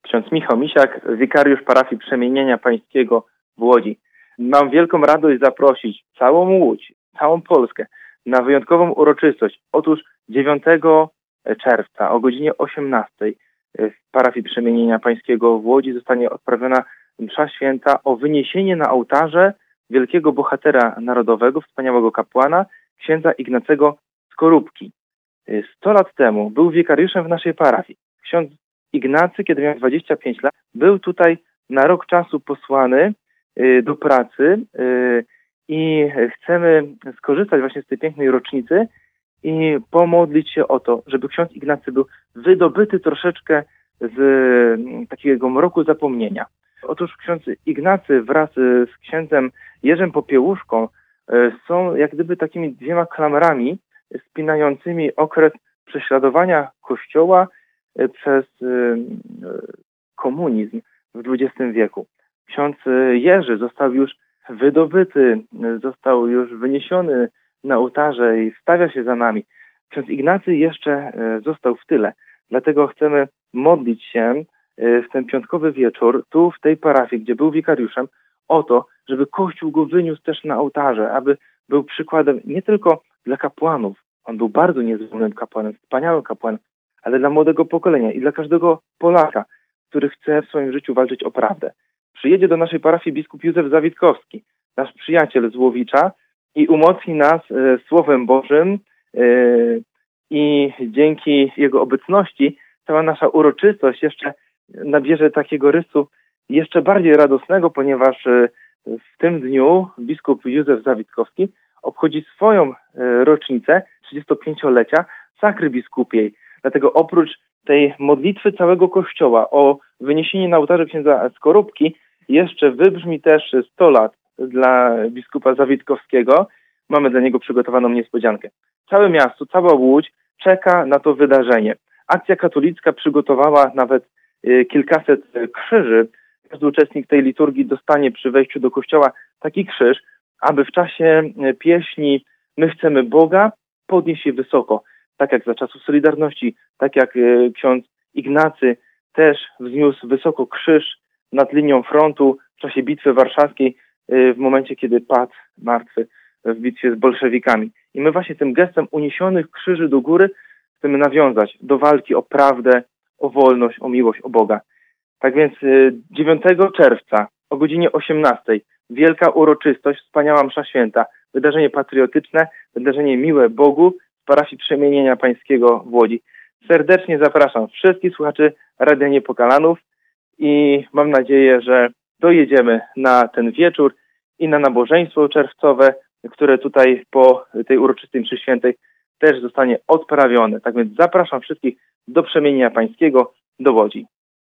Ksiądz Michał Misiak, wikariusz parafii Przemienienia Pańskiego w Łodzi. Mam wielką radość zaprosić całą Łódź, całą Polskę na wyjątkową uroczystość. Otóż 9 czerwca o godzinie 18 w parafii Przemienienia Pańskiego w Łodzi zostanie odprawiona msza święta o wyniesienie na ołtarze wielkiego bohatera narodowego, wspaniałego kapłana, księdza Ignacego Skorupki. 100 lat temu był wikariuszem w naszej parafii. Ksiądz Ignacy, kiedy miał 25 lat, był tutaj na rok czasu posłany do pracy i chcemy skorzystać właśnie z tej pięknej rocznicy i pomodlić się o to, żeby ksiądz Ignacy był wydobyty troszeczkę z takiego mroku zapomnienia. Otóż ksiądz Ignacy wraz z księdzem Jerzym Popiełuszką są jak gdyby takimi dwiema klamrami spinającymi okres prześladowania Kościoła przez komunizm w XX wieku. Ksiądz Jerzy został już wydobyty, został już wyniesiony na ołtarze i stawia się za nami. Ksiądz Ignacy jeszcze został w tyle. Dlatego chcemy modlić się w ten piątkowy wieczór tu w tej parafii, gdzie był wikariuszem, o to, żeby Kościół go wyniósł też na ołtarze, aby był przykładem nie tylko dla kapłanów. On był bardzo niezwykłym kapłanem, wspaniałym kapłanem, ale dla młodego pokolenia i dla każdego Polaka, który chce w swoim życiu walczyć o prawdę. Przyjedzie do naszej parafii biskup Józef Zawitkowski, nasz przyjaciel z Łowicza, i umocni nas Słowem Bożym i dzięki jego obecności cała nasza uroczystość jeszcze nabierze takiego rysu jeszcze bardziej radosnego, ponieważ w tym dniu biskup Józef Zawitkowski obchodzi swoją rocznicę 35-lecia sakry biskupiej. Dlatego oprócz tej modlitwy całego Kościoła o wyniesienie na ołtarze księdza Skorupki jeszcze wybrzmi też 100 lat dla biskupa Zawitkowskiego. Mamy dla niego przygotowaną niespodziankę. Całe miasto, cała Łódź czeka na to wydarzenie. Akcja katolicka przygotowała nawet kilkaset krzyży. Każdy uczestnik tej liturgii dostanie przy wejściu do kościoła taki krzyż, aby w czasie pieśni "My chcemy Boga" podnieść je wysoko. Tak jak za czasów Solidarności, tak jak ksiądz Ignacy też wzniósł wysoko krzyż nad linią frontu w czasie Bitwy Warszawskiej, w momencie, kiedy padł martwy w bitwie z bolszewikami. I my właśnie tym gestem uniesionych krzyży do góry chcemy nawiązać do walki o prawdę, o wolność, o miłość, o Boga. Tak więc 9 czerwca o godzinie 18 wielka uroczystość, wspaniała msza święta, wydarzenie patriotyczne, wydarzenie miłe Bogu z parafii Przemienienia Pańskiego w Łodzi. Serdecznie zapraszam wszystkich słuchaczy Radia Niepokalanów i mam nadzieję, że dojedziemy na ten wieczór i na nabożeństwo czerwcowe, które tutaj po tej uroczystej mszy świętej też zostanie odprawione. Tak więc zapraszam wszystkich do Przemienienia Pańskiego do Łodzi.